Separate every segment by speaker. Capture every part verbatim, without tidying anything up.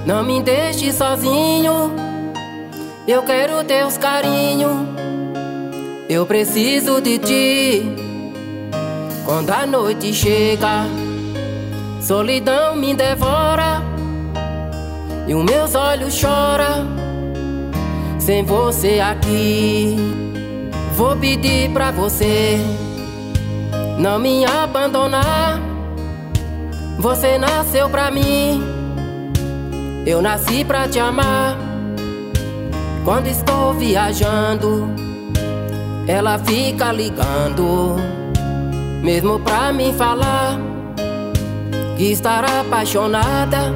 Speaker 1: Não me deixe sozinho, eu quero teus carinhos. Eu preciso de ti. Quando a noite chega, solidão me devora e os meus olhos choram sem você aqui. Vou pedir pra você não me abandonar. Você nasceu pra mim, eu nasci pra te amar. Quando estou viajando, ela fica ligando, mesmo pra me falar que estará apaixonada,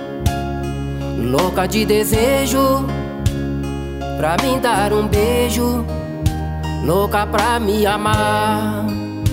Speaker 1: louca de desejo, pra me dar um beijo, louca pra me amar.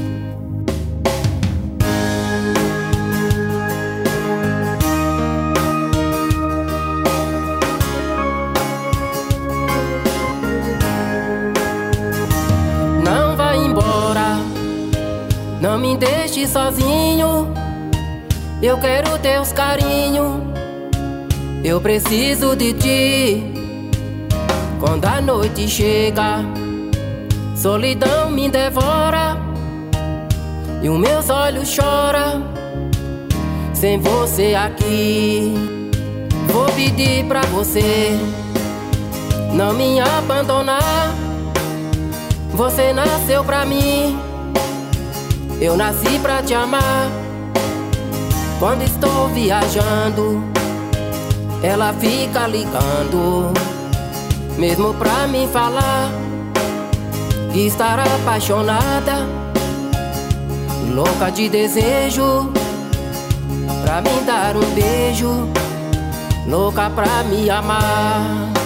Speaker 1: Não vai embora, não me deixe sozinho, eu quero teus carinhos. Eu preciso de ti. Quando a noite chega, solidão me devora e os meus olhos choram sem você aqui. Vou pedir pra você não me abandonar. Você nasceu pra mim, eu nasci pra te amar. Quando estou viajando, ela fica ligando, mesmo pra me falar que estará apaixonada, louca de desejo, pra me dar um beijo, louca pra me amar.